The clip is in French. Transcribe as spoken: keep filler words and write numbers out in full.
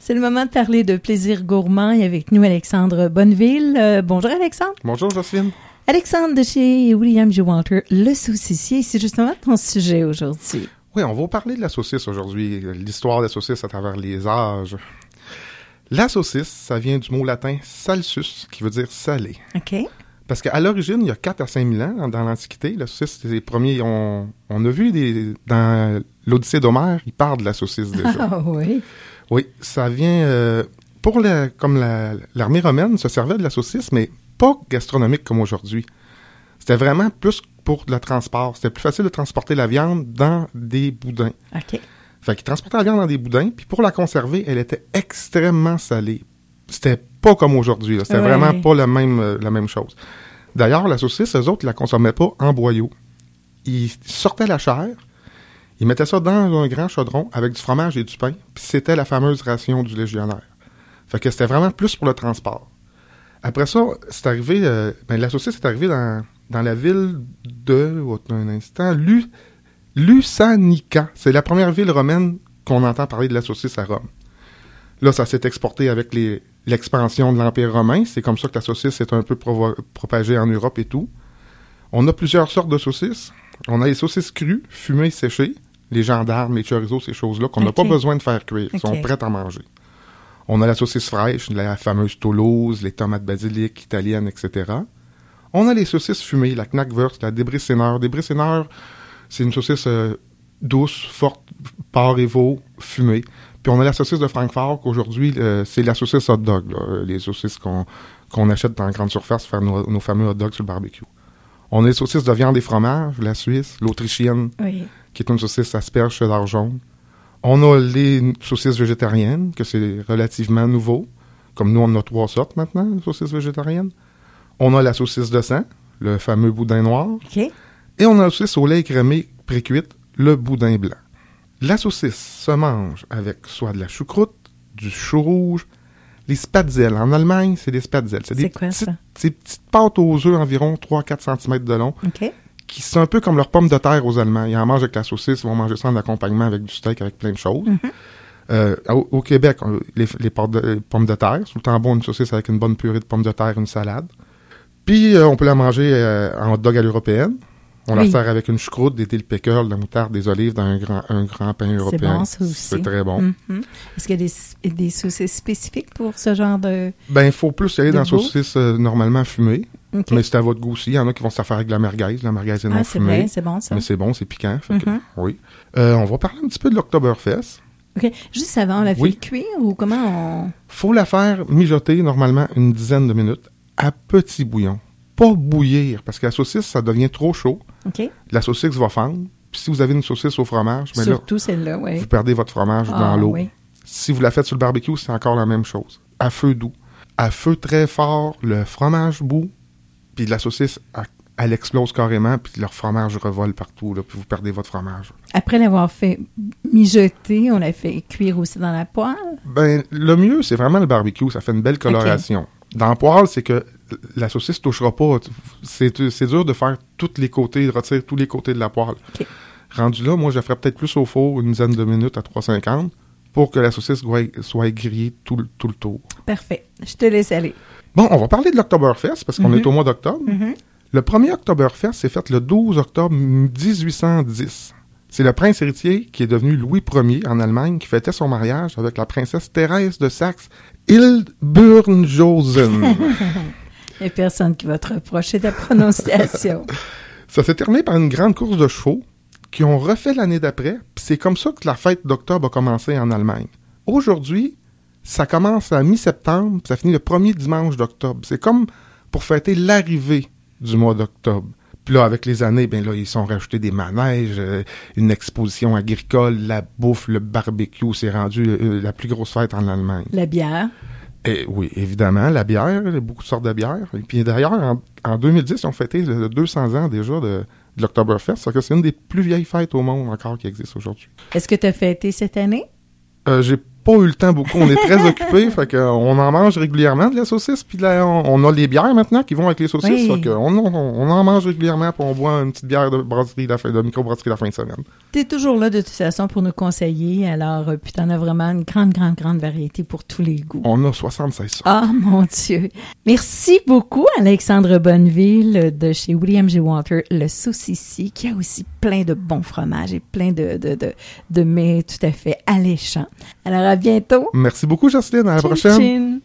C'est le moment de parler de plaisir gourmand et avec nous Alexandre Bonneville. Euh, bonjour Alexandre. Bonjour Jocelyne. Alexandre de chez William J. Walter, le saucissier, c'est justement ton sujet aujourd'hui. Oui, on va parler de la saucisse aujourd'hui, l'histoire de la saucisse à travers les âges. La saucisse, ça vient du mot latin salsus, qui veut dire salé. OK. Parce qu'à l'origine, il y a quatre à cinq mille ans, dans l'Antiquité, la saucisse, c'est les premiers, on, on a vu des, dans l'Odyssée d'Homère, il parle de la saucisse déjà. Ah oui. Oui, ça vient, euh, pour la, comme la, l'armée romaine se servait de la saucisse, mais pas gastronomique comme aujourd'hui. C'était vraiment plus pour le transport. C'était plus facile de transporter la viande dans des boudins. OK. Fait qu'ils transportaient la viande dans des boudins, puis pour la conserver, elle était extrêmement salée. C'était pas comme aujourd'hui, là. C'était ouais. vraiment pas la même, euh, la même chose. D'ailleurs, la saucisse, eux autres, ils la consommaient pas en boyau. Ils sortaient la chair, ils mettaient ça dans un grand chaudron avec du fromage et du pain, puis c'était la fameuse ration du légionnaire. Fait que c'était vraiment plus pour le transport. Après ça, c'est arrivé, euh, ben, la saucisse est arrivée dans, dans la ville de, oh, un instant, Lu, Lusanica. C'est la première ville romaine qu'on entend parler de la saucisse à Rome. Là, ça s'est exporté avec les, l'expansion de l'Empire romain. C'est comme ça que la saucisse s'est un peu provo- propagée en Europe et tout. On a plusieurs sortes de saucisses. On a les saucisses crues, fumées, séchées, les gendarmes, les chorizo, ces choses-là qu'on n'a okay. pas besoin de faire cuire. Ils okay. sont prêtes à manger. On a la saucisse fraîche, la fameuse Toulouse, les tomates basilic italiennes, et cetera. On a les saucisses fumées, la Knackwurst, la Debreciner. Debreciner, c'est une saucisse euh, douce, forte, porc et veau, fumée. Puis on a la saucisse de Francfort, qu'aujourd'hui, euh, c'est la saucisse hot dog, là, les saucisses qu'on, qu'on achète dans la grande surface pour faire nos, nos fameux hot dogs sur le barbecue. On a les saucisses de viande et fromage, la Suisse, l'Autrichienne, oui. qui est une saucisse asperge cheddar jaune. On a les saucisses végétariennes, que c'est relativement nouveau. Comme nous, on en a trois sortes maintenant, de saucisses végétariennes. On a la saucisse de sang, le fameux boudin noir. Okay. Et on a la saucisse au lait écrémé précuite, le boudin blanc. La saucisse se mange avec soit de la choucroute, du chou rouge, les spatzels. En Allemagne, c'est des spatzels. C'est, c'est des, quoi, petites, ça? des petites pâtes aux œufs environ trois à quatre centimètres de long. OK. Qui c'est un peu comme leurs pommes de terre aux Allemands. Ils en mangent avec la saucisse, ils vont manger ça en accompagnement avec du steak, avec plein de choses. Mm-hmm. Euh, au, au Québec, les, les, de, les pommes de terre, c'est tout le temps bon, une saucisse avec une bonne purée de pommes de terre, une salade. Puis, euh, on peut la manger euh, en hot dog à l'européenne. On oui. la sert avec une choucroute, des dill pickles, de la moutarde, des olives dans un grand, un grand pain européen. C'est bon, ça aussi. C'est très bon. Mm-hmm. Est-ce qu'il y a des, des saucisses spécifiques pour ce genre de... Ben, il faut plus y aller dans la saucisse euh, normalement fumée. Okay. Mais c'est à votre goût aussi. Il y en a qui vont se faire avec de la merguez. La merguez est non ah, c'est fumée. Vrai, c'est bon, ça. Mais c'est bon, c'est piquant. Fait mm-hmm. que, oui. Euh, on va parler un petit peu de l'Oktoberfest. OK. Juste avant, on la fait oui. cuire ou comment on... Faut la faire mijoter normalement une dizaine de minutes à petit bouillon. Pas bouillir, parce que la saucisse, ça devient trop chaud. OK. La saucisse va fendre. Puis si vous avez une saucisse au fromage, ben surtout là, celle-là, oui. Vous perdez votre fromage ah, dans l'eau. Oui. Si vous la faites sur le barbecue, c'est encore la même chose. À feu doux. À feu très fort, le fromage bout, puis la saucisse, elle explose carrément, puis leur fromage revole partout, là, puis vous perdez votre fromage. Après l'avoir fait mijoter, on l'a fait cuire aussi dans la poêle? Ben, le mieux, c'est vraiment le barbecue. Ça fait une belle coloration. Okay. Dans la poêle, c'est que la saucisse ne touchera pas. C'est, c'est dur de faire tous les côtés, de retirer tous les côtés de la poêle. Okay. Rendu là, moi, je ferais peut-être plus au four, une dizaine de minutes à trois cent cinquante, pour que la saucisse soit grillée tout, tout le tour. Parfait. Je te laisse aller. Bon, on va parler de l'Oktoberfest, parce qu'on mm-hmm. est au mois d'octobre. Mm-hmm. Le premier Oktoberfest s'est fait le douze octobre dix-huit cent dix. C'est le prince héritier qui est devenu Louis Premier en Allemagne qui fêtait son mariage avec la princesse Thérèse de Saxe, Hildburghausen. Il n'y a personne qui va te reprocher ta prononciation. Ça s'est terminé par une grande course de chevaux qui ont refait l'année d'après, puis c'est comme ça que la fête d'octobre a commencé en Allemagne. Aujourd'hui, ça commence à mi-septembre, puis ça finit le premier dimanche d'octobre. C'est comme pour fêter l'arrivée du mois d'octobre. Puis là, avec les années, ben là, ils sont rajoutés des manèges, euh, une exposition agricole, la bouffe, le barbecue. C'est rendu euh, la plus grosse fête en Allemagne. La bière. Et, oui, évidemment, la bière, il y a beaucoup de sortes de bières. Et puis d'ailleurs, en, en deux mille dix, ils ont fêté le deux cents ans déjà de, de l'Oktoberfest. C'est-à-dire que c'est une des plus vieilles fêtes au monde encore qui existe aujourd'hui. Est-ce que tu as fêté cette année? Euh, j'ai pas eu le temps beaucoup. On est très occupés, fait que on en mange régulièrement de la saucisse, puis là, on, on a les bières maintenant qui vont avec les saucisses, Oui. fait que on, on, on en mange régulièrement, puis on boit une petite bière de brasserie, la fin, de microbrasserie la fin de semaine. T'es toujours là de toute façon pour nous conseiller, alors euh, puis t'en as vraiment une grande, grande, grande variété pour tous les goûts. On a soixante-seize sortes. Ah, mon Dieu! Merci beaucoup, Alexandre Bonneville de chez William J. Walter, le saucissier, qui a aussi plein de bons fromages et plein de, de, de, de mets tout à fait alléchants. Alors, à bientôt! Merci beaucoup, Jocelyne. À la Chin, prochaine. chin.